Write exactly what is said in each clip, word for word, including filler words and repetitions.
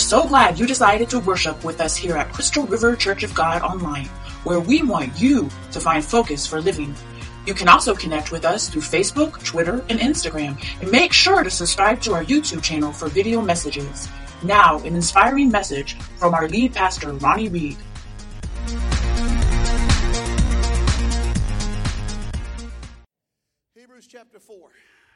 so glad you decided to worship with us here at Crystal River Church of God Online, where we want you to find focus for living. You can also connect with us through Facebook, Twitter, and Instagram, and make sure to subscribe to our YouTube channel for video messages. Now, an inspiring message from our lead pastor, Ronnie Reed. Hebrews chapter four.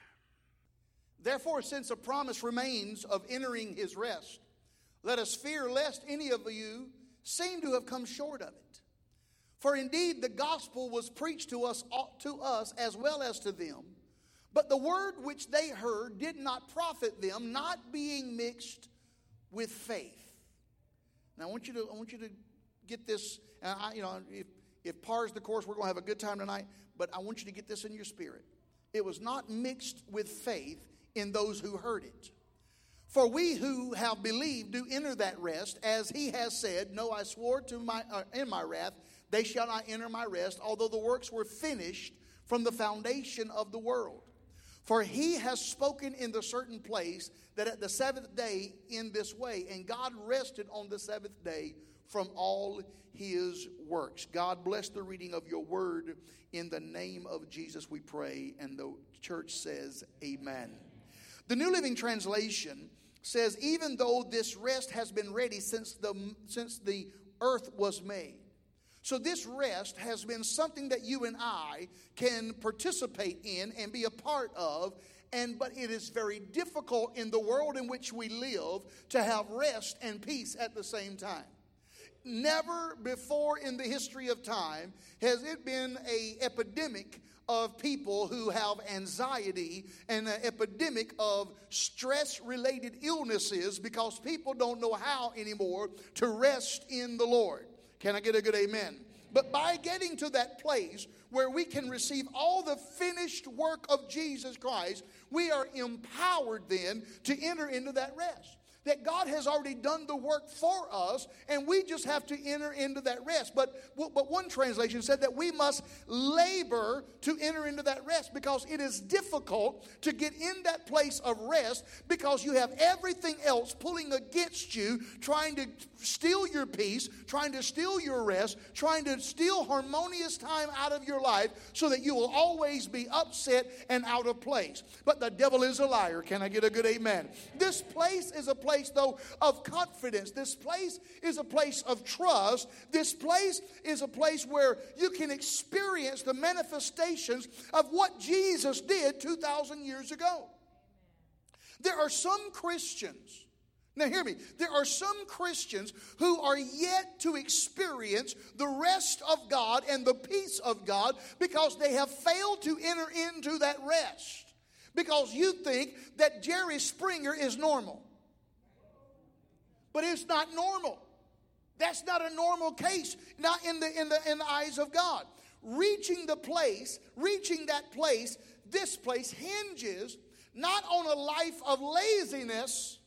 Therefore, since a promise remains of entering his rest, let us fear lest any of you seem to have come short of it. For indeed the gospel was preached to us, to us as well as to them, but the word which they heard did not profit them, not being mixed with faith. Now I want you to I want you to get this. And I, you know, if if par's the course, we're going to have a good time tonight. But I want you to get this in your spirit. It was not mixed with faith in those who heard it. For we who have believed do enter that rest, as he has said, "No, I swore to my uh, in my wrath, they shall not enter my rest, although the works were finished from the foundation of the world. For he has spoken in the certain place that at the seventh day in this way, and God rested on the seventh day from all his works." God bless the reading of your word. In the name of Jesus we pray, and the church says amen. The New Living Translation says, even though this rest has been ready since the, since the earth was made. So this rest has been something that you and I can participate in and be a part of. And but it is very difficult in the world in which we live to have rest and peace at the same time. Never before in the history of time has it been an epidemic of people who have anxiety and an epidemic of stress-related illnesses because people don't know how anymore to rest in the Lord. Can I get a good amen? But by getting to that place where we can receive all the finished work of Jesus Christ, we are empowered then to enter into that rest. That God has already done the work for us, and we just have to enter into that rest. But, but one translation said that we must labor to enter into that rest, because it is difficult to get in that place of rest because you have everything else pulling against you, trying to steal your peace, trying to steal your rest, trying to steal harmonious time out of your life so that you will always be upset and out of place. But the devil is a liar. Can I get a good amen? This place is a place though of confidence. This place is a place of trust. This place is a place where you can experience the manifestations of what Jesus did two thousand years ago. There are some Christians, now hear me, there are some Christians who are yet to experience the rest of God and the peace of God because they have failed to enter into that rest. Because you think that Jerry Springer is normal. But it's not normal. That's not a normal case, not in the in the in the eyes of God. Reaching the place, reaching that place, this place hinges not on a life of laziness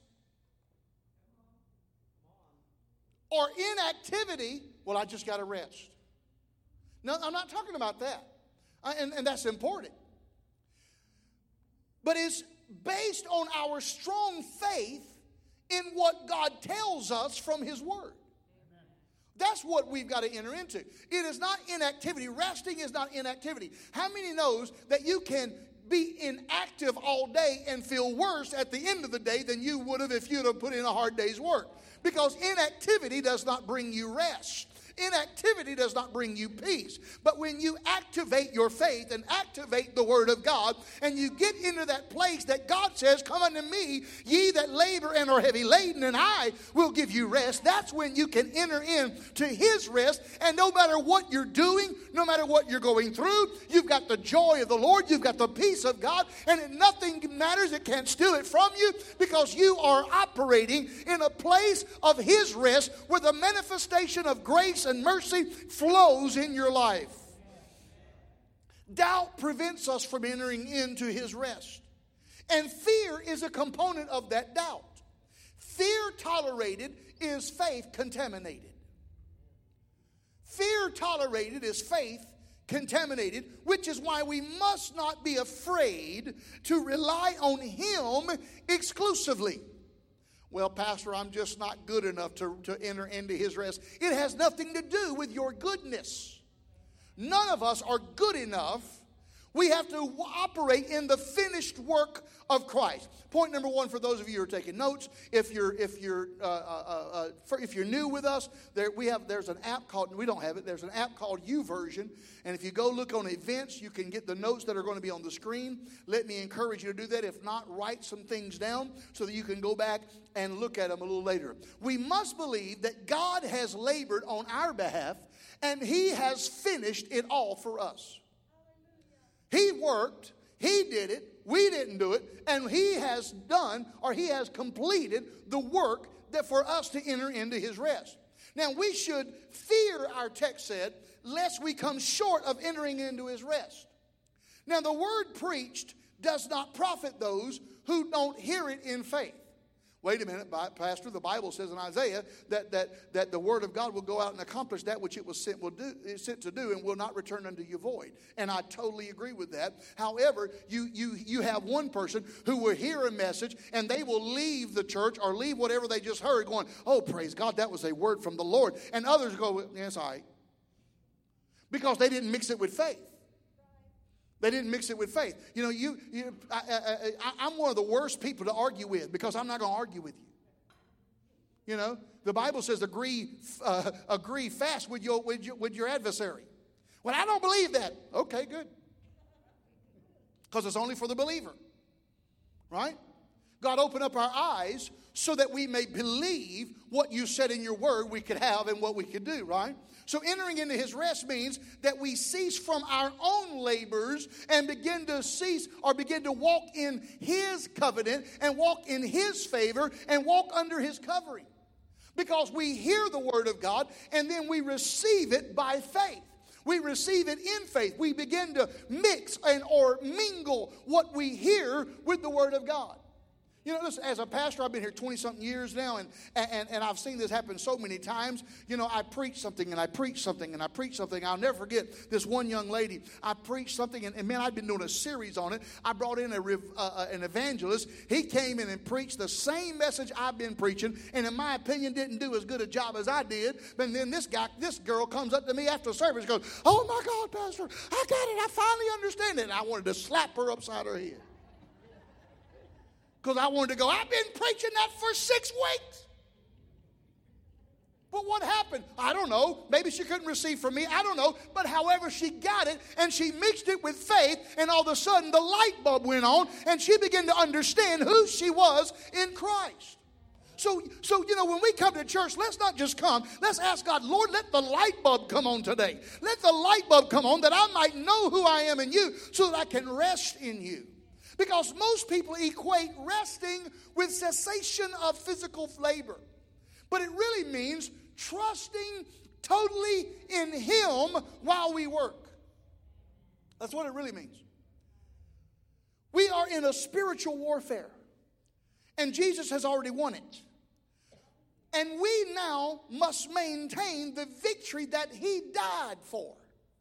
or inactivity. Well, I just got to rest. No, I'm not talking about that. Uh, and, and that's important. But it's based on our strong faith in what God tells us from his word. That's what we've got to enter into. It is not inactivity. Resting is not inactivity. How many knows that you can be inactive all day and feel worse at the end of the day than you would have if you'd have put in a hard day's work? Because inactivity does not bring you rest. Inactivity does not bring you peace. But when you activate your faith and activate the word of God, and you get into that place that God says, "Come unto me, ye that labor and are heavy laden, and I will give you rest," that's when you can enter into his rest. And no matter what you're doing, no matter what you're going through, you've got the joy of the Lord, you've got the peace of God, and nothing matters. It can't steal it from you, because you are operating in a place of his rest where the manifestation of grace and mercy flows in your life. Doubt prevents us from entering into his rest. And fear is a component of that doubt. Fear tolerated is faith contaminated. Fear tolerated is faith contaminated, which is why we must not be afraid to rely on him exclusively. Well, Pastor, I'm just not good enough to, to enter into his rest. It has nothing to do with your goodness. None of us are good enough. We have to operate in the finished work of Christ. Point number one for those of you who are taking notes: if you're if you're uh, uh, uh, for, if you're new with us, there we have there's an app called we don't have it. There's an app called YouVersion, and if you go look on events, you can get the notes that are going to be on the screen. Let me encourage you to do that. If not, write some things down so that you can go back and look at them a little later. We must believe that God has labored on our behalf, and He has finished it all for us. He worked, He did it, we didn't do it, and He has done, or He has completed the work that for us to enter into His rest. Now we should fear, our text said, lest we come short of entering into His rest. Now the word preached does not profit those who don't hear it in faith. Wait a minute, Pastor, the Bible says in Isaiah that, that, that the word of God will go out and accomplish that which it was sent, will do, sent to do and will not return unto you void. And I totally agree with that. However, you, you, you have one person who will hear a message and they will leave the church or leave whatever they just heard going, oh, praise God, that was a word from the Lord. And others go, yes, all right. Because they didn't mix it with faith. They didn't mix it with faith. You know, you, you I, I, I, I'm one of the worst people to argue with because I'm not going to argue with you. You know, the Bible says agree, uh, agree fast with your, with your with your adversary. Well, I don't believe that. Okay, good. Because it's only for the believer, right? God, open up our eyes so that we may believe what you said in your word we could have and what we could do, right? So entering into His rest means that we cease from our own labors and begin to cease or begin to walk in His covenant and walk in His favor and walk under His covering. Because we hear the word of God and then we receive it by faith. We receive it in faith. We begin to mix and or mingle what we hear with the word of God. You know, listen, as a pastor, I've been here twenty-something years now, and, and, and I've seen this happen so many times. You know, I preach something, and I preach something, and I preach something. I'll never forget this one young lady. I preached something, and, and man, I'd been doing a series on it. I brought in a, uh, an evangelist. He came in and preached the same message I've been preaching, and in my opinion, didn't do as good a job as I did. But then this guy, this girl comes up to me after service and goes, oh, my God, Pastor, I got it. I finally understand it. And I wanted to slap her upside her head. Because I wanted to go, I've been preaching that for six weeks. But what happened? I don't know. Maybe she couldn't receive from me. I don't know. But however, she got it, and she mixed it with faith, and all of a sudden the light bulb went on, and she began to understand who she was in Christ. So, so, you know, when we come to church, let's not just come. Let's ask God, Lord, let the light bulb come on today. Let the light bulb come on that I might know who I am in you so that I can rest in you. Because most people equate resting with cessation of physical labor. But it really means trusting totally in Him while we work. That's what it really means. We are in a spiritual warfare. And Jesus has already won it. And we now must maintain the victory that He died for.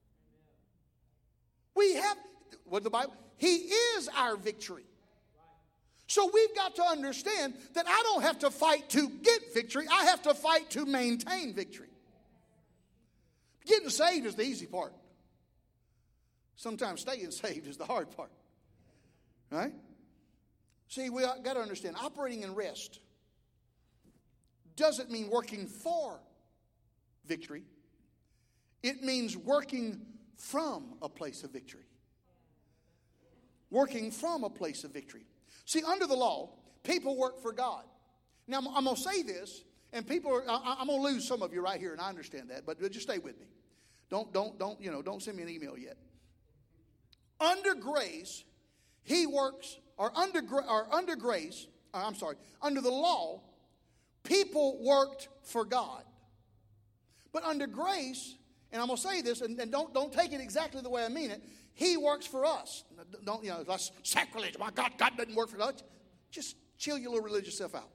We have, what the Bible... He is our victory. So we've got to understand that I don't have to fight to get victory. I have to fight to maintain victory. Getting saved is the easy part. Sometimes staying saved is the hard part. Right? See, we got to understand, operating in rest doesn't mean working for victory. It means working from a place of victory. Working from a place of victory. See, under the law, people work for God. Now, I'm going to say this, and people are, I, I'm going to lose some of you right here, and I understand that, but just stay with me. Don't, don't, don't, you know, don't send me an email yet. Under grace, he works, or under, or under grace, or I'm sorry, under the law, people worked for God. But under grace, and I'm going to say this, and, and don't, don't take it exactly the way I mean it, He works for us. Don't, you know, that's sacrilege. My God, God doesn't work for us. Just chill your little religious self out.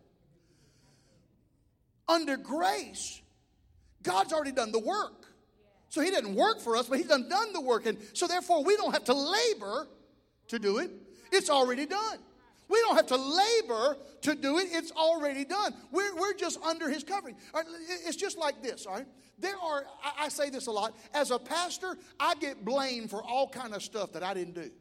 Under grace, God's already done the work. So He didn't work for us, but He's done, done the work. And so therefore, we don't have to labor to do it. It's already done. We don't have to labor to do it. It's already done. We're, we're just under his covering. All right, it's just like this, all right? There are, I, I say this a lot, as a pastor, I get blamed for all kind of stuff that I didn't do.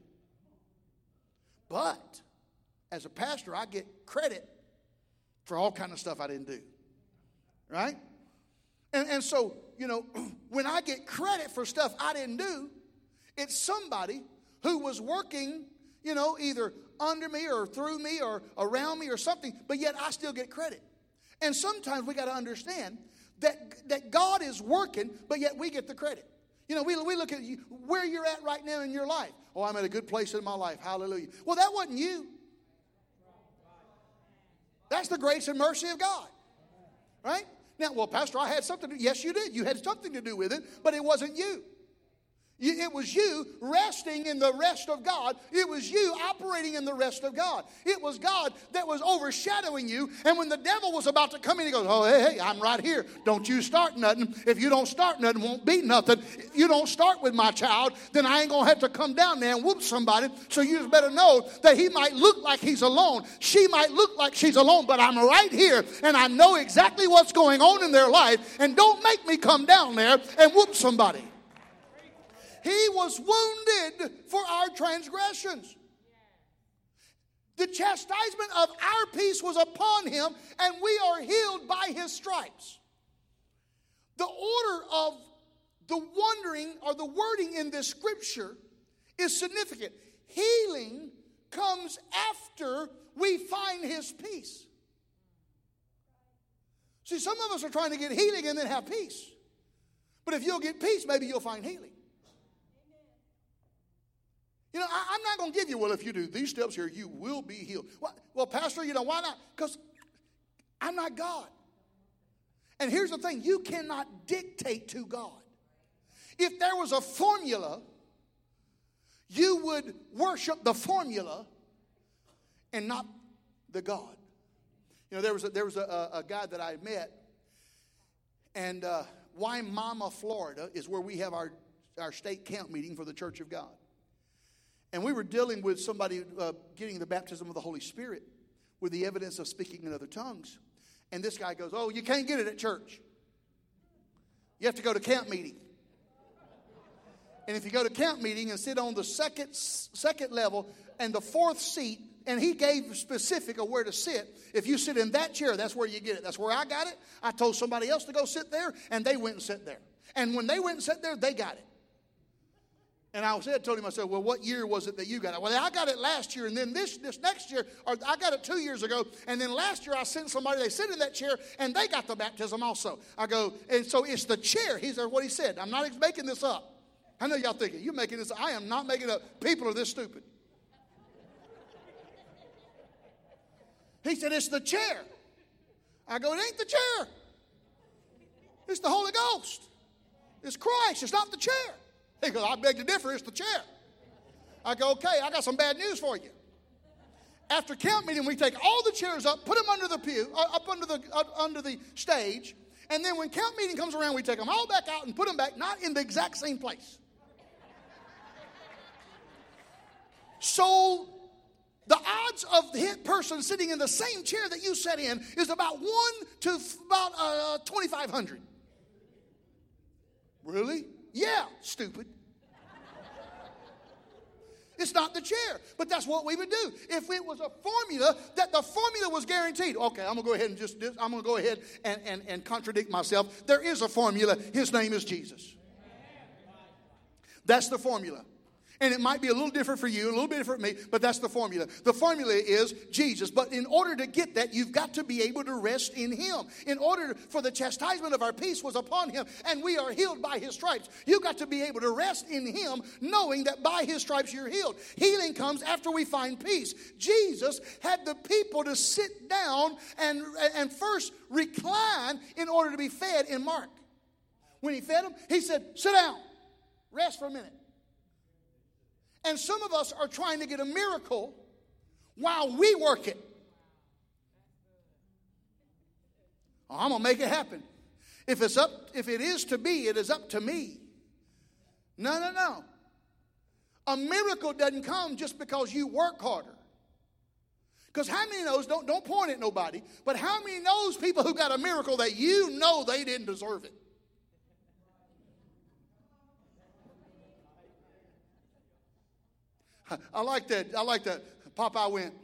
But as a pastor, I get credit for all kind of stuff I didn't do. Right? And, and so, you know, when I get credit for stuff I didn't do, it's somebody who was working, you know, either under me or through me or around me or something, but yet I still get credit. And sometimes we got to understand that, that God is working, but yet we get the credit. You know, we, we look at you, where you're at right now in your life. Oh, I'm at a good place in my life. Hallelujah. Well, that wasn't you. That's the grace and mercy of God. Right? Now, well, Pastor, I had something to do. Yes, you did. You had something to do with it, but it wasn't you. It was you resting in the rest of God. It was you operating in the rest of God. It was God that was overshadowing you. And when the devil was about to come in, he goes, oh, hey, hey, I'm right here. Don't you start nothing. If you don't start nothing, won't be nothing. If you don't start with my child, then I ain't going to have to come down there and whoop somebody. So you just better know that he might look like he's alone. She might look like she's alone, but I'm right here. And I know exactly what's going on in their life. And don't make me come down there and whoop somebody. He was wounded for our transgressions. The chastisement of our peace was upon him, and we are healed by his stripes. The order of the wondering or the wording in this scripture is significant. Healing comes after we find his peace. See, some of us are trying to get healing and then have peace. But if you'll get peace, maybe you'll find healing. You know, I, I'm not going to give you, well, if you do these steps here, you will be healed. Well, well Pastor, you know, why not? Because I'm not God. And here's the thing, you cannot dictate to God. If there was a formula, you would worship the formula and not the God. You know, there was a, there was a, a guy that I met, and uh, Wimauma, Florida is where we have our, our state camp meeting for the Church of God. And we were dealing with somebody uh, getting the baptism of the Holy Spirit with the evidence of speaking in other tongues. And this guy goes, oh, you can't get it at church. You have to go to camp meeting. And if you go to camp meeting and sit on the second, second level and the fourth seat, and he gave specific of where to sit. If you sit in that chair, that's where you get it. That's where I got it. I told somebody else to go sit there, and they went and sat there. And when they went and sat there, they got it. And I said, told him, I said, well, what year was it that you got it? Well, I got it last year, and then this this next year, or I got it two years ago, and then last year I sent somebody, they sit in that chair, and they got the baptism also. I go, and so it's the chair. He said, what he said. I'm not making this up. I know y'all thinking, you're making this up. I am not making it up. People are this stupid. He said, it's the chair. I go, it ain't the chair. It's the Holy Ghost. It's Christ. It's not the chair. He goes, I beg to differ, it's the chair. I go, okay, I got some bad news for you. After camp meeting, we take all the chairs up, put them under the pew, uh, up under the up under the stage, and then when camp meeting comes around, we take them all back out and put them back, not in the exact same place. So the odds of the person sitting in the same chair that you sat in is about one to about uh, twenty-five hundred. Really? Yeah, stupid. It's not the chair, but that's what we would do. If it was a formula, that the formula was guaranteed. Okay, I'm going to go ahead and just, I'm going to go ahead and, and, and contradict myself. There is a formula. His name is Jesus. That's the formula. And it might be a little different for you, a little bit different for me, but that's the formula. The formula is Jesus. But in order to get that, you've got to be able to rest in him. In order for the chastisement of our peace was upon him, and we are healed by his stripes. You've got to be able to rest in him, knowing that by his stripes you're healed. Healing comes after we find peace. Jesus had the people to sit down and, and first recline in order to be fed in Mark. When he fed them, he said, sit down, rest for a minute. And some of us are trying to get a miracle while we work it. Oh, I'm going to make it happen. If it's up, if it is to be, it is up to me. No, no, no. A miracle doesn't come just because you work harder. Because how many knows, don't, don't point at nobody, but how many knows people who got a miracle that you know they didn't deserve it? I like that. I like that. Popeye went.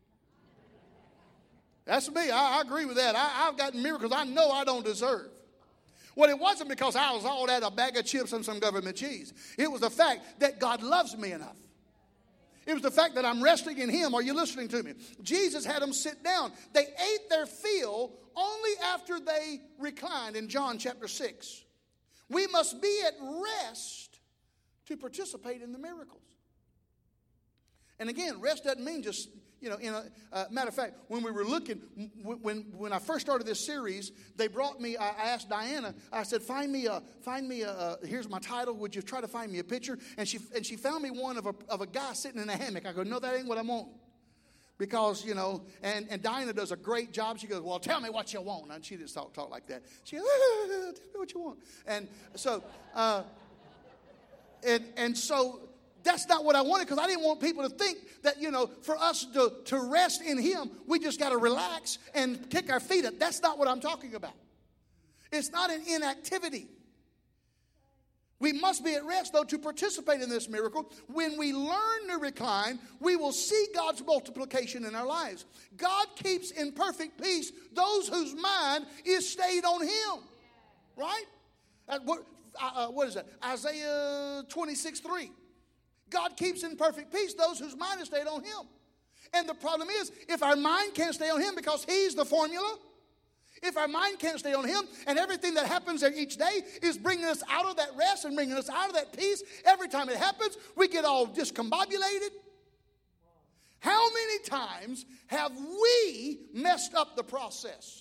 That's me. I, I agree with that. I, I've gotten miracles I know I don't deserve. Well, it wasn't because I was all that a bag of chips and some government cheese. It was the fact that God loves me enough. It was the fact that I'm resting in Him. Are you listening to me? Jesus had them sit down. They ate their fill only after they reclined in John chapter six. We must be at rest to participate in the miracles. And again, rest doesn't mean just, you know, in a uh, matter of fact, when we were looking, when when I first started this series, they brought me, I asked Diana, I said, find me a, find me a, uh, here's my title, would you try to find me a picture? And she and she found me one of a, of a guy sitting in a hammock. I go, no, that ain't what I want. Because, you know, and, and Diana does a great job. She goes, well, tell me what you want. And she didn't talk, talk like that. She goes, ah, tell me what you want. And so, uh, and and so, that's not what I wanted, because I didn't want people to think that, you know, for us to, to rest in Him, we just got to relax and kick our feet up. That's not what I'm talking about. It's not an inactivity. We must be at rest, though, to participate in this miracle. When we learn to recline, we will see God's multiplication in our lives. God keeps in perfect peace those whose mind is stayed on Him. Right? Uh, what, uh, what is that? Isaiah twenty-six three. God keeps in perfect peace those whose mind is stayed on Him. And the problem is, if our mind can't stay on Him because He's the formula, if our mind can't stay on Him and everything that happens there each day is bringing us out of that rest and bringing us out of that peace, every time it happens, we get all discombobulated. How many times have we messed up the process?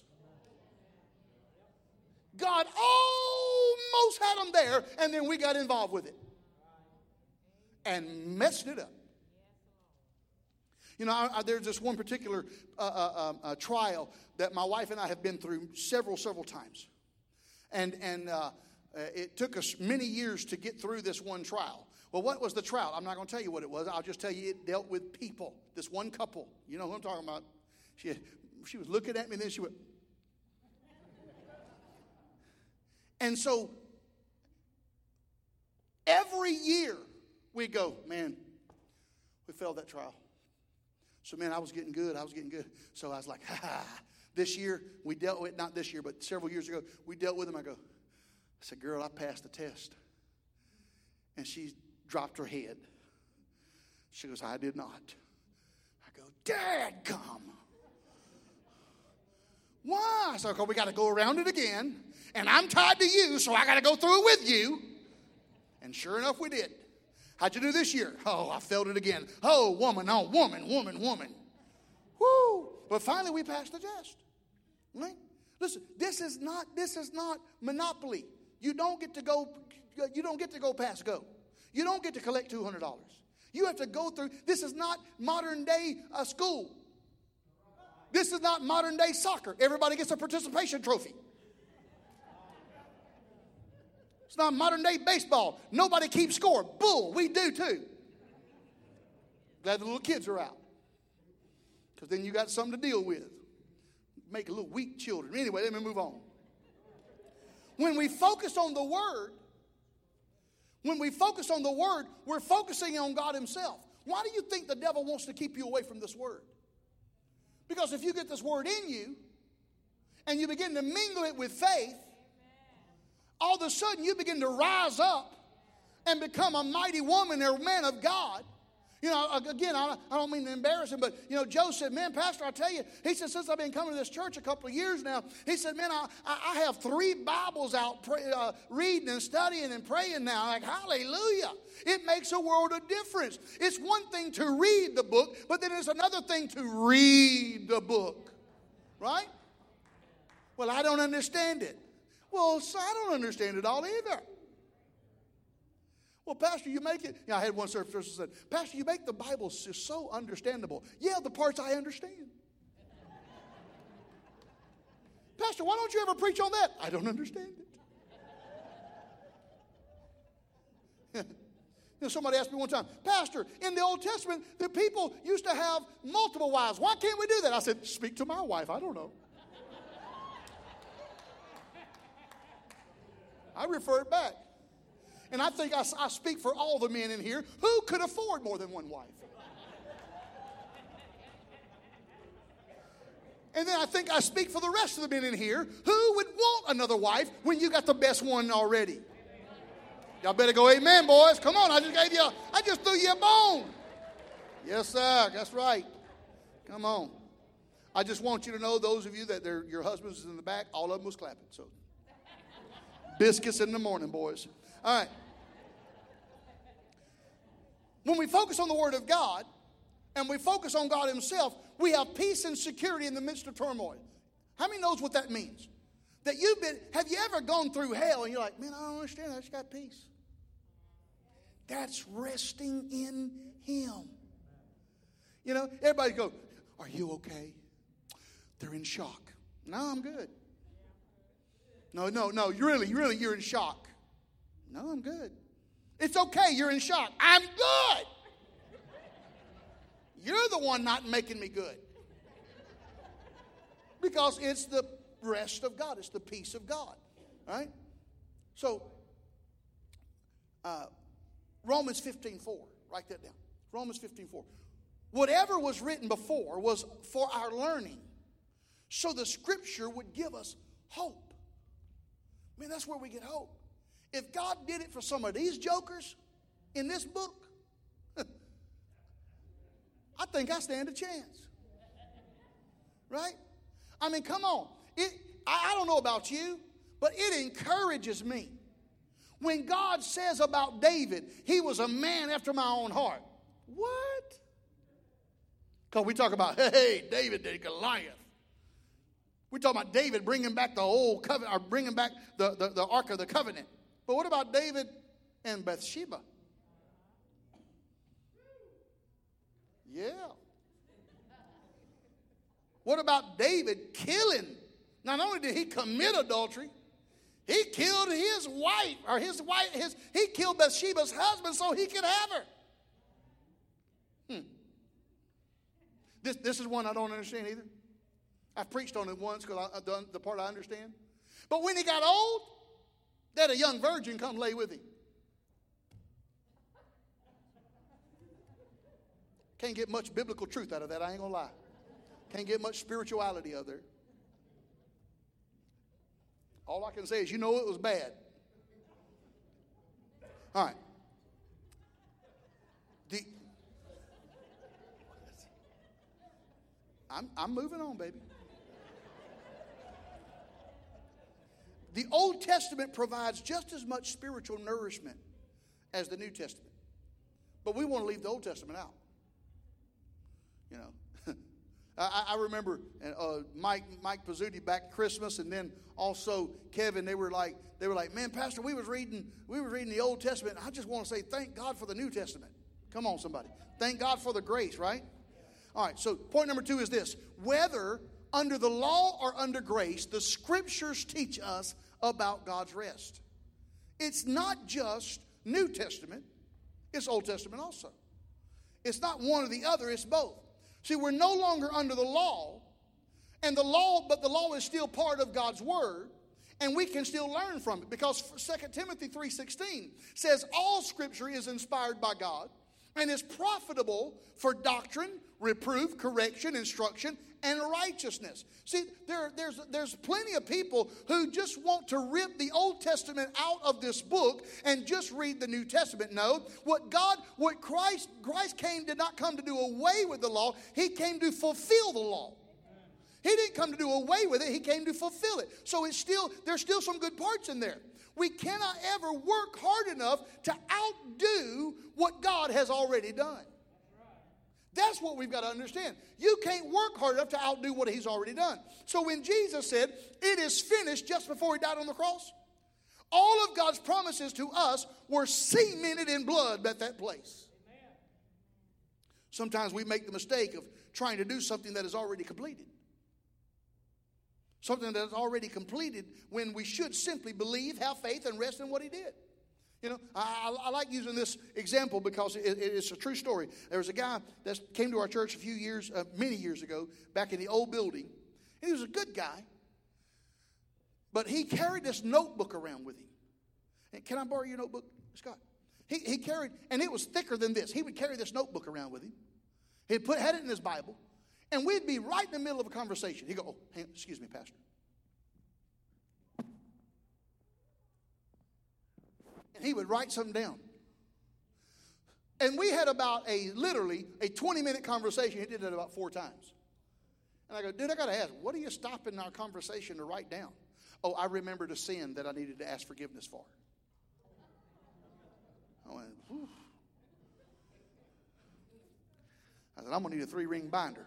God almost had them there, and then we got involved with it and messed it up. You know, I, I, there's this one particular uh, uh, uh, trial that my wife and I have been through several, several times. And, and uh, it took us many years to get through this one trial. Well, what was the trial? I'm not going to tell you what it was. I'll just tell you it dealt with people. This one couple. You know who I'm talking about. She, she was looking at me and then she went. And so, every year, we go, man, we failed that trial. So, man, I was getting good. I was getting good. So I was like, ha ha. This year, we dealt with, not this year, but several years ago, we dealt with them. I go, I said, girl, I passed the test. And she dropped her head. She goes, I did not. I go, dadgum. Why? So, we got to go around it again. And I'm tied to you, so I got to go through it with you. And sure enough, we did. How'd you do this year? Oh, I failed it again. Oh, woman, oh, woman, woman, woman. Woo! But finally, we passed the test. Right? Listen, this is not this is not Monopoly. You don't get to go. You don't get to go past go. You don't get to collect two hundred dollars. You have to go through. This is not modern day uh, school. This is not modern day soccer. Everybody gets a participation trophy. It's not modern day baseball. Nobody keeps score. Bull, we do too. Glad the little kids are out. Because then you got something to deal with. Make a little weak children. Anyway, let me move on. When we focus on the Word, when we focus on the Word, we're focusing on God Himself. Why do you think the devil wants to keep you away from this Word? Because if you get this Word in you, and you begin to mingle it with faith, all of a sudden you begin to rise up and become a mighty woman or man of God. You know, again, I don't mean to embarrass him, but, you know, Joe said, man, Pastor, I tell you, he said, since I've been coming to this church a couple of years now, he said, man, I, I have three Bibles out pray, uh, reading and studying and praying now. I'm like, hallelujah. It makes a world of difference. It's one thing to read the book, but then it's another thing to read the book. Right? Well, I don't understand it. Well, so I don't understand it all either. Well, Pastor, you make it. Yeah, I had one service person said, Pastor, you make the Bible just so understandable. Yeah, the parts I understand. Pastor, why don't you ever preach on that? I don't understand it. You know, somebody asked me one time, Pastor, in the Old Testament, the people used to have multiple wives. Why can't we do that? I said, speak to my wife. I don't know. I referred back. And I think I, I speak for all the men in here who could afford more than one wife. And then I think I speak for the rest of the men in here who would want another wife when you got the best one already. Y'all better go amen, boys. Come on, I just gave you, a, I just threw you a bone. Yes, sir, that's right. Come on. I just want you to know, those of you that your husbands is in the back, all of them was clapping. So, biscuits in the morning, boys. All right. When we focus on the Word of God and we focus on God Himself, we have peace and security in the midst of turmoil. How many knows what that means? That you've been, have you ever gone through hell and you're like, man, I don't understand. I just got peace. That's resting in Him. You know, everybody go, are you okay? They're in shock. No, I'm good. No, no, no, you really, you really, you're in shock. No, I'm good. It's okay, you're in shock. I'm good. You're the one not making me good. Because it's the rest of God. It's the peace of God. Right? So, uh, Romans fifteen four. Write that down. Romans fifteen four. Whatever was written before was for our learning, so the Scripture would give us hope. I mean, that's where we get hope. If God did it for some of these jokers in this book, I think I stand a chance. Right? I mean, come on. It, I, I don't know about you, but it encourages me. When God says about David, he was a man after my own heart. What? Because we talk about, hey, David did Goliath. We're talking about David bringing back the old covenant, or bringing back the, the, the Ark of the Covenant. But what about David and Bathsheba? Yeah. What about David killing? Not only did he commit adultery, he killed his wife, or his wife, his, he killed Bathsheba's husband so he could have her. Hmm. This, this is one I don't understand either. I've preached on it once because I've done the part I understand. But when he got old, that a young virgin come lay with him. Can't get much biblical truth out of that, I ain't going to lie. Can't get much spirituality out of there. All I can say is, you know it was bad. All right. The, I'm, I'm moving on, baby. The Old Testament provides just as much spiritual nourishment as the New Testament. But we want to leave the Old Testament out. You know, I, I remember uh, Mike Mike Pizzuti back Christmas, and then also Kevin. They were like, they were like, man, Pastor, we was reading we were reading the Old Testament. I just want to say thank God for the New Testament. Come on, somebody, thank God for the grace, right? All right. So point number two is this: whether under the law or under grace, the Scriptures teach us about God's rest. It's not just New Testament; it's Old Testament also. It's not one or the other; it's both. See, we're no longer under the law, and the law, but the law is still part of God's Word, and we can still learn from it, because Second Timothy three sixteen says all Scripture is inspired by God and is profitable for doctrine, reproof, correction, instruction, and righteousness. See, there, there's, there's plenty of people who just want to rip the Old Testament out of this book and just read the New Testament. No, what God, what Christ, Christ came did not come to do away with the law. He came to fulfill the law. He didn't come to do away with it. He came to fulfill it. So it's still, there's still some good parts in there. We cannot ever work hard enough to outdo what God has already done. That's what we've got to understand. You can't work hard enough to outdo what He's already done. So when Jesus said, it is finished, just before He died on the cross, all of God's promises to us were cemented in blood at that place. Amen. Sometimes we make the mistake of trying to do something that is already completed. Something that is already completed when we should simply believe, have faith, and rest in what He did. You know, I, I, I like using this example because it, it, it's a true story. There was a guy that came to our church a few years, uh, many years ago, back in the old building. And he was a good guy. But he carried this notebook around with him. And can I borrow your notebook, Scott? He, he carried, and it was thicker than this. He would carry this notebook around with him. He'd put, had it in his Bible. And we'd be right in the middle of a conversation. He'd go, oh, hang on, excuse me, Pastor. And he would write something down. And we had about a, literally, a twenty-minute conversation. He did that about four times. And I go, dude, I got to ask, what are you stopping our conversation to write down? Oh, I remembered a sin that I needed to ask forgiveness for. I went, whew. I said, I'm going to need a three-ring binder.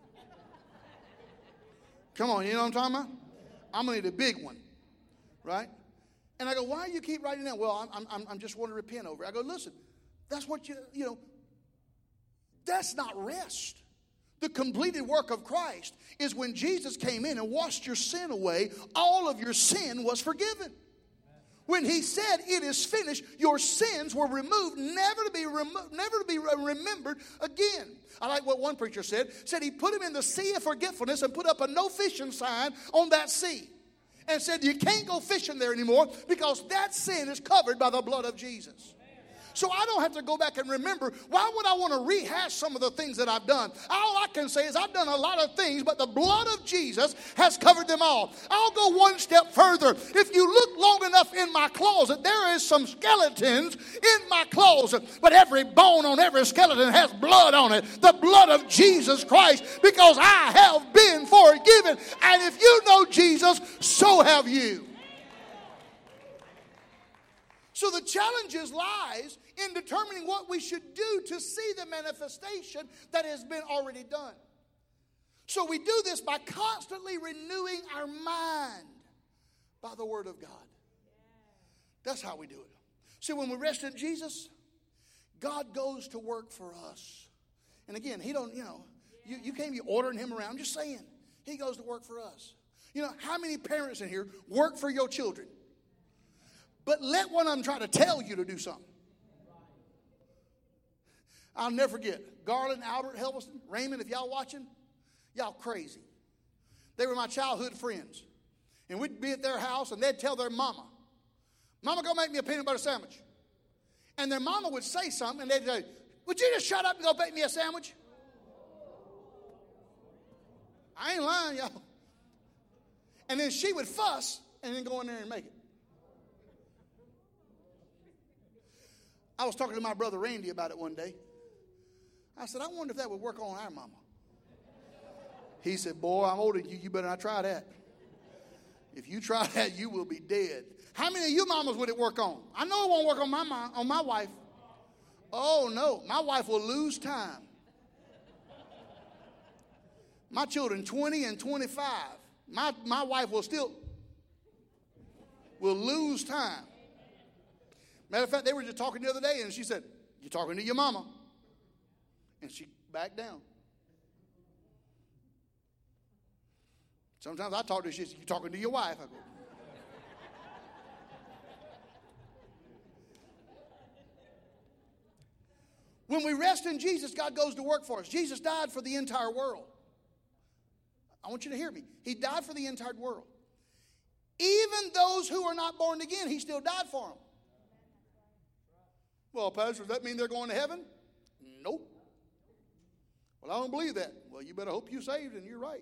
Come on, you know what I'm talking about? I'm going to need a big one, right? And I go, why do you keep writing down? Well, I'm, I'm, I'm just want to repent over it. I go, listen, that's what you, you know, that's not rest. The completed work of Christ is when Jesus came in and washed your sin away, all of your sin was forgiven. When he said it is finished, your sins were removed, never to be remo- never to be remembered again. I like what one preacher said. Said he put him in the sea of forgetfulness and put up a no fishing sign on that sea. And said you can't go fishing there anymore because that sin is covered by the blood of Jesus. So I don't have to go back and remember. Why would I want to rehash some of the things that I've done? All I can say is I've done a lot of things, but the blood of Jesus has covered them all. I'll go one step further. If you look long enough in my closet, there is some skeletons in my closet, but every bone on every skeleton has blood on it. The blood of Jesus Christ, because I have been forgiven. And if you know Jesus, so have you. So the challenge is lies in determining what we should do to see the manifestation that has been already done. So we do this by constantly renewing our mind by the Word of God. That's how we do it. See, when we rest in Jesus, God goes to work for us. And again, He don't, you know, you, you can't be ordering Him around. I'm just saying, He goes to work for us. You know, how many parents in here work for your children? But let one of them try to tell you to do something. I'll never forget. Garland, Albert, Helveston, Raymond, if y'all watching, y'all crazy. They were my childhood friends. And we'd be at their house and they'd tell their mama, Mama, go make me a peanut butter sandwich. And their mama would say something and they'd say, would you just shut up and go make me a sandwich? I ain't lying, y'all. And then she would fuss and then go in there and make it. I was talking to my brother Randy about it one day. I said, I wonder if that would work on our mama. He said, boy, I'm older than you. You better not try that. If you try that, you will be dead. How many of you mamas would it work on? I know it won't work on my mom, on my wife. Oh, no. My wife will lose time. My children, twenty and twenty-five. My, my wife will still will lose time. Matter of fact, they were just talking the other day, and she said, you're talking to your mama. And she backed down. Sometimes I talk to her, she says, you're talking to your wife. I go, when we rest in Jesus, God goes to work for us. Jesus died for the entire world. I want you to hear me. He died for the entire world. Even those who are not born again, He still died for them. Well, Pastor, does that mean they're going to heaven? Nope. Well, I don't believe that. Well, you better hope you're saved, and you're right.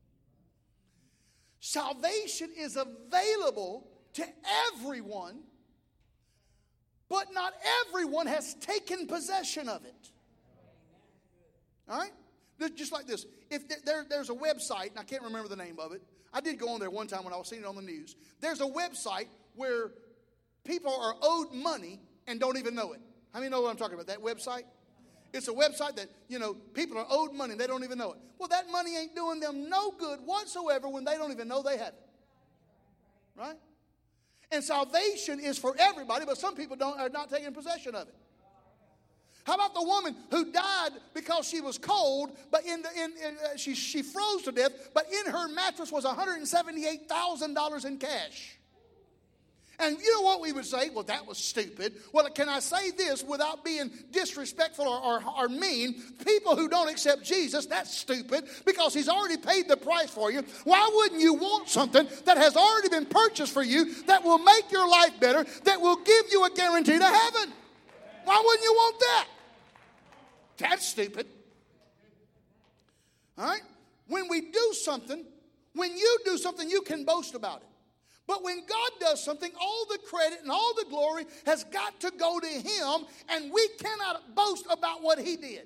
Salvation is available to everyone, but not everyone has taken possession of it. All right? Just like this. If there, there's a website, and I can't remember the name of it. I did go on there one time when I was seeing it on the news. There's a website where people are owed money and don't even know it. How many know what I'm talking about? That website? It's a website that, you know, people are owed money and they don't even know it. Well, that money ain't doing them no good whatsoever when they don't even know they have it. Right? And salvation is for everybody, but some people don't are not taking possession of it. How about the woman who died because she was cold, but in the in, in uh, she she froze to death, but in her mattress was one hundred seventy-eight thousand dollars in cash. And you know what we would say? Well, that was stupid. Well, can I say this without being disrespectful or, or, or mean? People who don't accept Jesus, that's stupid because he's already paid the price for you. Why wouldn't you want something that has already been purchased for you that will make your life better, that will give you a guarantee to heaven? Why wouldn't you want that? That's stupid. All right? When we do something, when you do something, you can boast about it. But when God does something, all the credit and all the glory has got to go to him, and we cannot boast about what he did.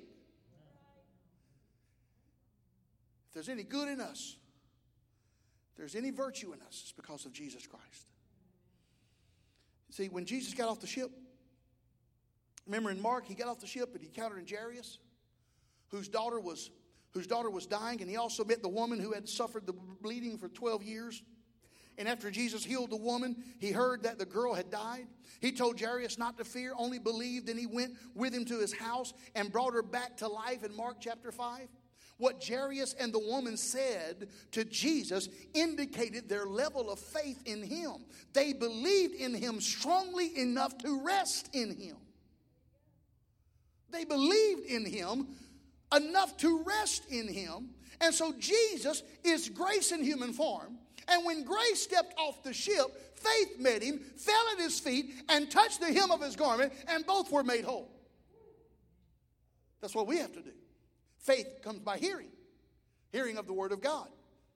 If there's any good in us, if there's any virtue in us, it's because of Jesus Christ. See, when Jesus got off the ship, remember in Mark, he got off the ship and he encountered Jairus, whose daughter was, whose daughter was dying, and he also met the woman who had suffered the bleeding for twelve years. And after Jesus healed the woman, he heard that the girl had died. He told Jairus not to fear, only believe. Then he went with him to his house and brought her back to life in Mark chapter five. What Jairus and the woman said to Jesus indicated their level of faith in him. They believed in him strongly enough to rest in him. They believed in him enough to rest in him. And so Jesus is grace in human form. And when grace stepped off the ship, faith met him, fell at his feet, and touched the hem of his garment, and both were made whole. That's what we have to do. Faith comes by hearing, hearing of the word of God.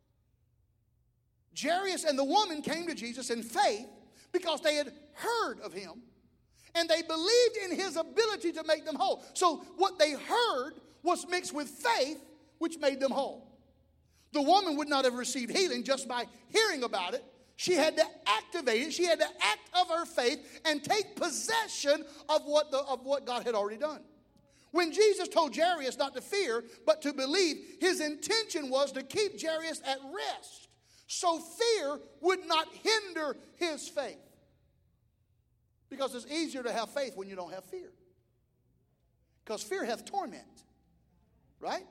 Jairus and the woman came to Jesus in faith because they had heard of him, and they believed in his ability to make them whole. So what they heard was mixed with faith, which made them whole. The woman would not have received healing just by hearing about it. She had to activate it. She had to act of her faith and take possession of what, the, of what God had already done. When Jesus told Jairus not to fear, but to believe, his intention was to keep Jairus at rest, so fear would not hinder his faith. Because it's easier to have faith when you don't have fear. Because fear hath torment. Right?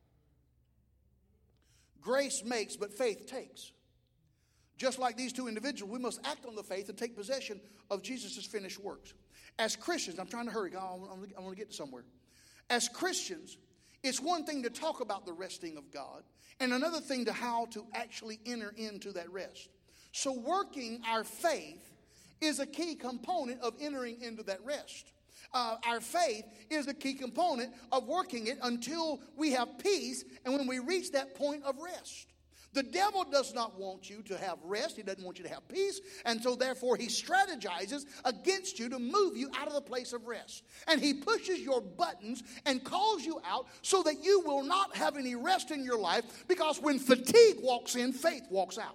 Grace makes, but faith takes. Just like these two individuals, we must act on the faith and take possession of Jesus' finished works. As Christians, I'm trying to hurry, I want to get to somewhere. As Christians, it's one thing to talk about the resting of God, and another thing to how to actually enter into that rest. So working our faith is a key component of entering into that rest. Uh, our faith is a key component of working it until we have peace and when we reach that point of rest. The devil does not want you to have rest. He doesn't want you to have peace. And so therefore he strategizes against you to move you out of the place of rest. And he pushes your buttons and calls you out so that you will not have any rest in your life, because when fatigue walks in, faith walks out.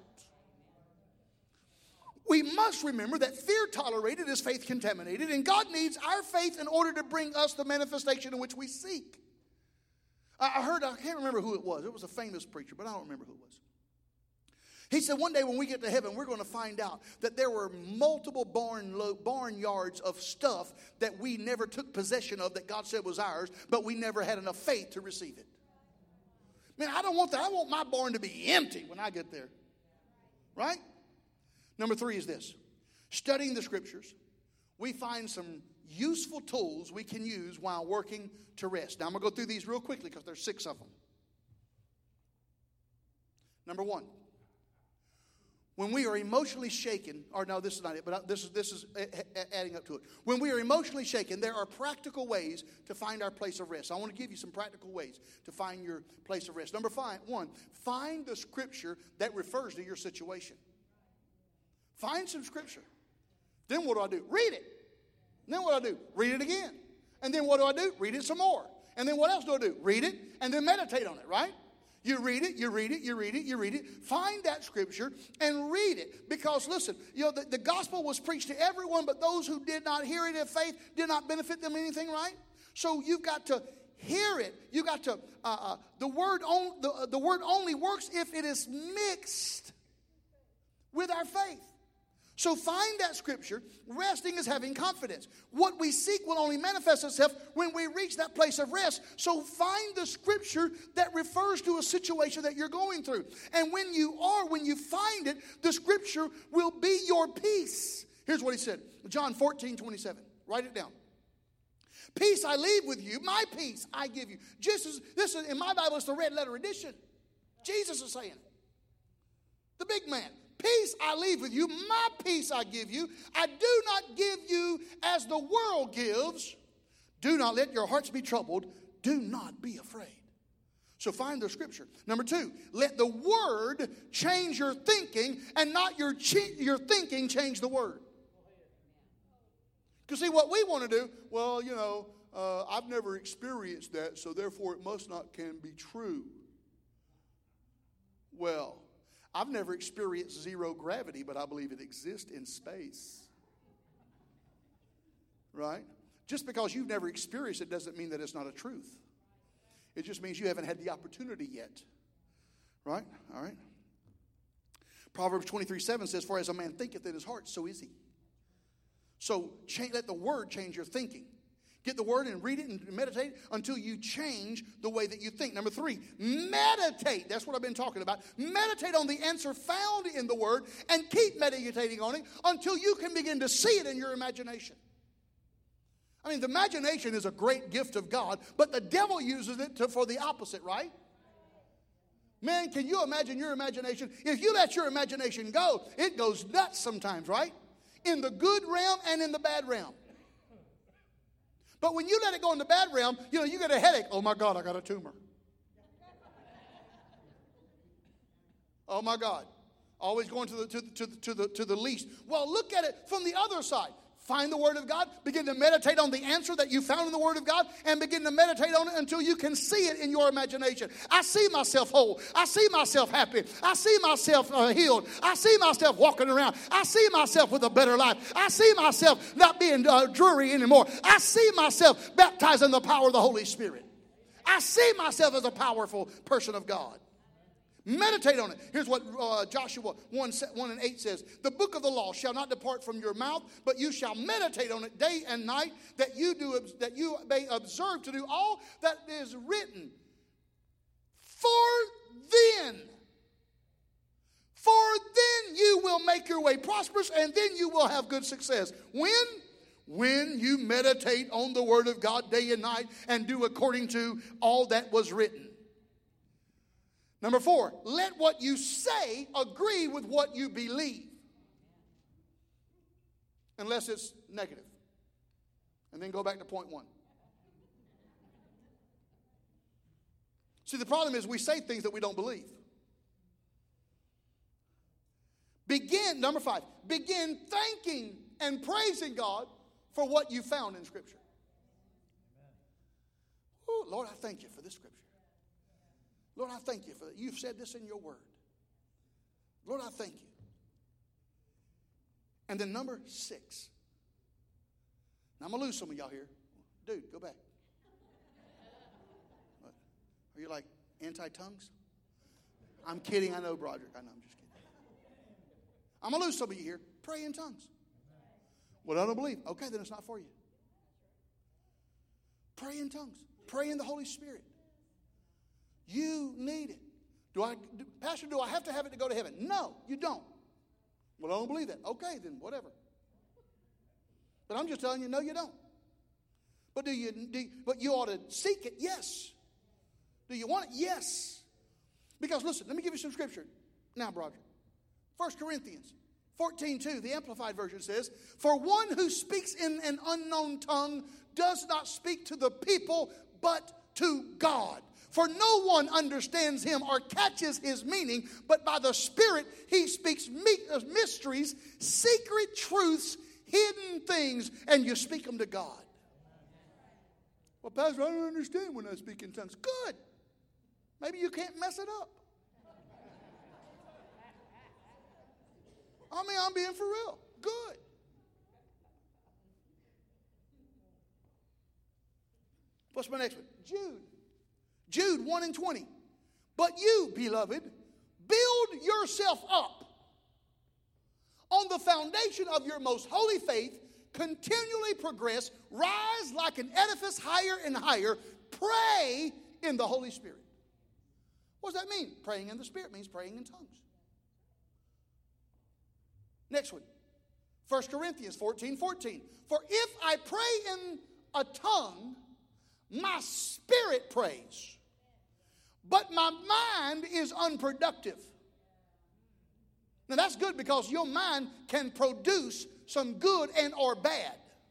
We must remember that fear tolerated is faith contaminated, and God needs our faith in order to bring us the manifestation in which we seek. I heard, I can't remember who it was. It was a famous preacher, but I don't remember who it was. He said one day when we get to heaven, we're going to find out that there were multiple barn, barnyards of stuff that we never took possession of that God said was ours, but we never had enough faith to receive it. Man, I don't want that. I want my barn to be empty when I get there. Right? Number three is this. Studying the scriptures, we find some useful tools we can use while working to rest. Now, I'm going to go through these real quickly because there's six of them. Number one, when we are emotionally shaken, or no, this is not it, but this is, this is adding up to it. When we are emotionally shaken, there are practical ways to find our place of rest. I want to give you some practical ways to find your place of rest. Number five, one, find the scripture that refers to your situation. Find some scripture. Then what do I do? Read it. And then what do I do? Read it again. And then what do I do? Read it some more. And then what else do I do? Read it and then meditate on it, right? You read it, you read it, you read it, you read it. Find that scripture and read it. Because listen, you know, the, the gospel was preached to everyone, but those who did not hear it in faith did not benefit them anything, right? So you've got to hear it. You got to, uh, uh, the word on, the, uh, the word only works if it is mixed with our faith. So find that scripture. Resting is having confidence. What we seek will only manifest itself when we reach that place of rest. So find the scripture that refers to a situation that you're going through. And when you are, when you find it, the scripture will be your peace. Here's what he said. John fourteen twenty-seven. Write it down. Peace I leave with you. My peace I give you. Just as, this is, in my Bible, it's the red letter edition. Jesus is saying it. The big man. Peace I leave with you. My peace I give you. I do not give you as the world gives. Do not let your hearts be troubled. Do not be afraid. So find the scripture. Number two, let the word change your thinking and not your, your thinking change the word. Because see, what we want to do, well, you know, uh, I've never experienced that, so therefore it must not can be true. Well, I've never experienced zero gravity, but I believe it exists in space. Right? Just because you've never experienced it doesn't mean that it's not a truth. It just means you haven't had the opportunity yet. Right? All right. Proverbs twenty-three seven says, for as a man thinketh in his heart, so is he. So change, let the word change your thinking. Get the word and read it and meditate until you change the way that you think. Number three, meditate. That's what I've been talking about. Meditate on the answer found in the word and keep meditating on it until you can begin to see it in your imagination. I mean, the imagination is a great gift of God, but the devil uses it to, for the opposite, right? Man, can you imagine your imagination? If you let your imagination go, it goes nuts sometimes, right? In the good realm and in the bad realm. But when you let it go in the bad realm, you know, you get a headache. Oh my God, I got a tumor. Oh my God. Always going to the, to, to, to, the, to the least. Well, look at it from the other side. Find the Word of God. Begin to meditate on the answer that you found in the Word of God. And begin to meditate on it until you can see it in your imagination. I see myself whole. I see myself happy. I see myself uh, healed. I see myself walking around. I see myself with a better life. I see myself not being uh, dreary anymore. I see myself baptized in the power of the Holy Spirit. I see myself as a powerful person of God. Meditate on it. Here's what uh, Joshua one, one and eight says. The book of the law shall not depart from your mouth, but you shall meditate on it day and night, that you do that you may observe to do all that is written. For then, for then you will make your way prosperous, and then you will have good success. When? When you meditate on the word of God day and night and do according to all that was written. Number four, let what you say agree with what you believe. Unless it's negative. And then go back to point one. See, the problem is we say things that we don't believe. Begin, number five, begin thanking and praising God for what you found in Scripture. Ooh, Lord, I thank you for this Scripture. Lord, I thank you for that. You've said this in your word. Lord, I thank you. And then number six. Now, I'm going to lose some of y'all here. Dude, go back. What? Are you like anti-tongues? I'm kidding. I know, Broderick. I know. I'm just kidding. I'm going to lose some of you here. Pray in tongues. Well, I don't believe. Okay, then it's not for you. Pray in tongues. Pray in the Holy Spirit. You need it. Do I, do, Pastor, do I have to have it to go to heaven? No, you don't. Well, I don't believe that. Okay, then whatever. But I'm just telling you, no, you don't. But do you? Do you, but you ought to seek it. Yes. Do you want it? Yes. Because listen, let me give you some scripture now, Broderick. First Corinthians fourteen two, the Amplified Version says, "For one who speaks in an unknown tongue does not speak to the people, but to God. For no one understands him or catches his meaning, but by the Spirit he speaks mysteries, secret truths, hidden things, and you speak them to God." Well, Pastor, I don't understand when I speak in tongues. Good. Maybe you can't mess it up. I mean, I'm being for real. Good. What's my next one? Jude. Jude one and twenty. "But you, beloved, build yourself up on the foundation of your most holy faith, continually progress, rise like an edifice higher and higher, pray in the Holy Spirit." What does that mean? Praying in the Spirit means praying in tongues. Next one. First Corinthians fourteen fourteen. For if I pray in a tongue, my spirit prays, but my mind is unproductive. Now that's good because your mind can produce some good and or bad.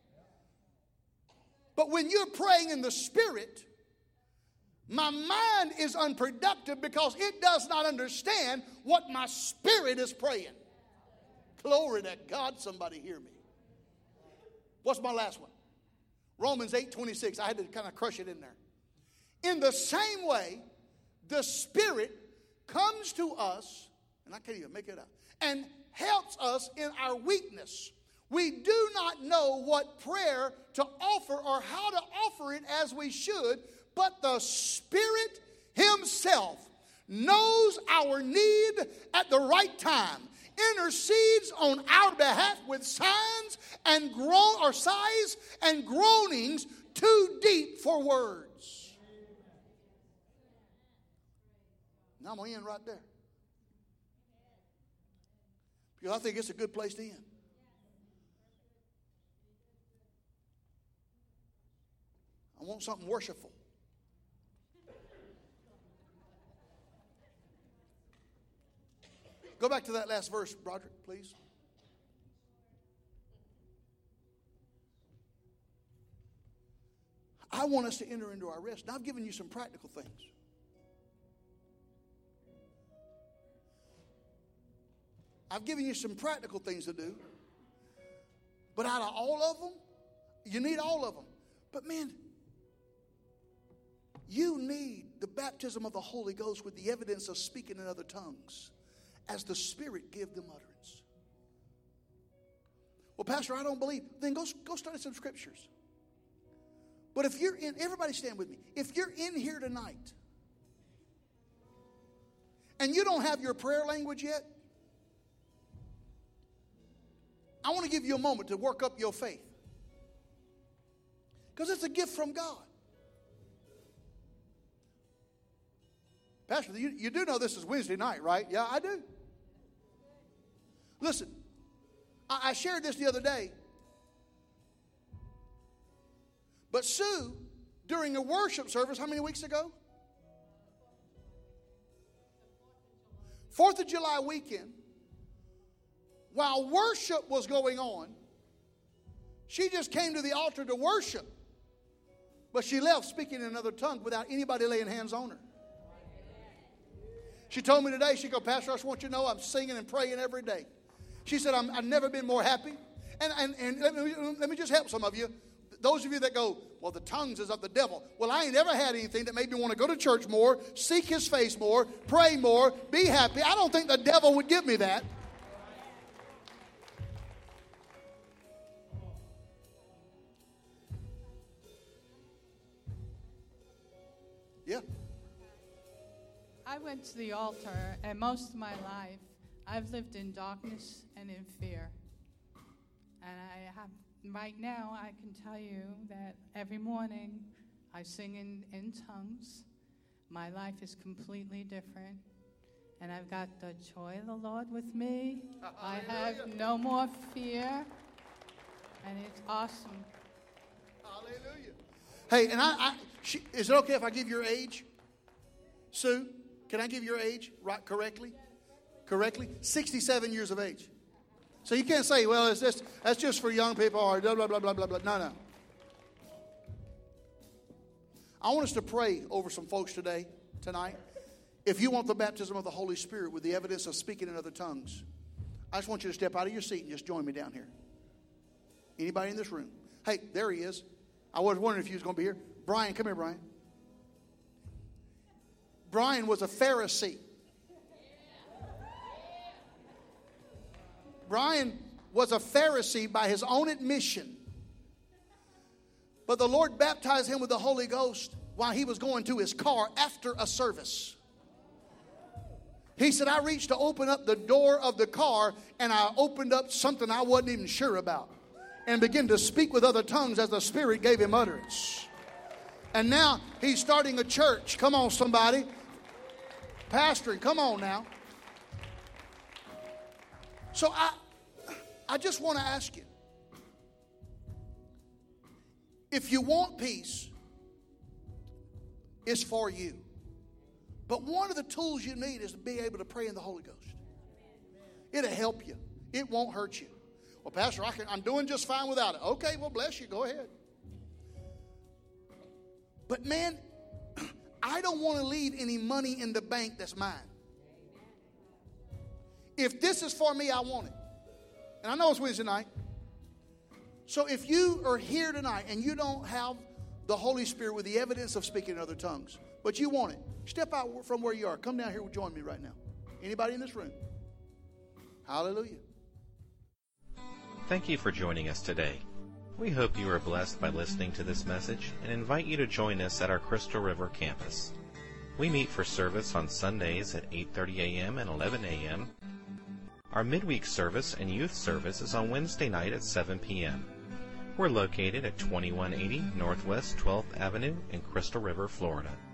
But when you're praying in the spirit, my mind is unproductive because it does not understand what my spirit is praying. Glory to God, somebody hear me. What's my last one? Romans eight twenty-six. I had to kind of crush it in there. In the same way, the Spirit comes to us, and I can't even make it up, and helps us in our weakness. We do not know what prayer to offer or how to offer it as we should, but the Spirit Himself knows our need at the right time, intercedes on our behalf with signs and groan or sighs and groanings too deep for words. Now I'm going to end right there, because I think it's a good place to end. I want something worshipful. Go back to that last verse, Broderick, please. I want us to enter into our rest. Now, I've given you some practical things. I've given you some practical things to do. But out of all of them, you need all of them. But man, you need the baptism of the Holy Ghost with the evidence of speaking in other tongues, as the Spirit give them utterance. Well, Pastor, I don't believe. Then go, go study some scriptures. But if you're in, everybody stand with me. If you're in here tonight and you don't have your prayer language yet, I want to give you a moment to work up your faith. Because it's a gift from God. Pastor, you, you do know this is Wednesday night, right? Yeah, I do. Listen, I, I shared this the other day. But Sue, during a worship service, how many weeks ago? Fourth of July weekend, while worship was going on, she just came to the altar to worship. But she left speaking in another tongue without anybody laying hands on her. She told me today, she go, Pastor, I just want you to know I'm singing and praying every day. She said, I'm, I've never been more happy. And, and, and let, me, let me just help some of you. Those of you that go, well, the tongues is of the devil. Well, I ain't ever had anything that made me want to go to church more, seek His face more, pray more, be happy. I don't think the devil would give me that. Yeah. I went to the altar, and most of my life, I've lived in darkness and in fear. And I have, right now, I can tell you that every morning I sing in, in tongues. My life is completely different. And I've got the joy of the Lord with me. I have no more fear. And it's awesome. Hallelujah. Hey, and I, I she, is it okay if I give your age? Sue, can I give your age right correctly? Correctly? sixty-seven years of age. So you can't say, well, it's just, that's just for young people or blah, blah, blah, blah, blah, blah. No, no. I want us to pray over some folks today, tonight. If you want the baptism of the Holy Spirit with the evidence of speaking in other tongues, I just want you to step out of your seat and just join me down here. Anybody in this room? Hey, there he is. I was wondering if he was going to be here. Brian, come here, Brian. Brian was a Pharisee. Brian was a Pharisee by his own admission. But the Lord baptized him with the Holy Ghost while he was going to his car after a service. He said, I reached to open up the door of the car, and I opened up something I wasn't even sure about, and began to speak with other tongues as the Spirit gave him utterance. And now he's starting a church. Come on, somebody. Pastoring. Come on now. So I, I just want to ask you, if you want peace, it's for you. But one of the tools you need is to be able to pray in the Holy Ghost. It'll help you. It won't hurt you. Well, Pastor, I can, I'm doing just fine without it. Okay, well, bless you. Go ahead. But man, I don't want to leave any money in the bank that's mine. If this is for me, I want it. And I know it's Wednesday night. So if you are here tonight and you don't have the Holy Spirit with the evidence of speaking in other tongues, but you want it, step out from where you are. Come down here and join me right now. Anybody in this room? Hallelujah. Thank you for joining us today. We hope you are blessed by listening to this message and invite you to join us at our Crystal River campus. We meet for service on Sundays at eight thirty a.m. and eleven a.m. Our midweek service and youth service is on Wednesday night at seven p.m. We're located at twenty-one eighty Northwest twelfth Avenue in Crystal River, Florida.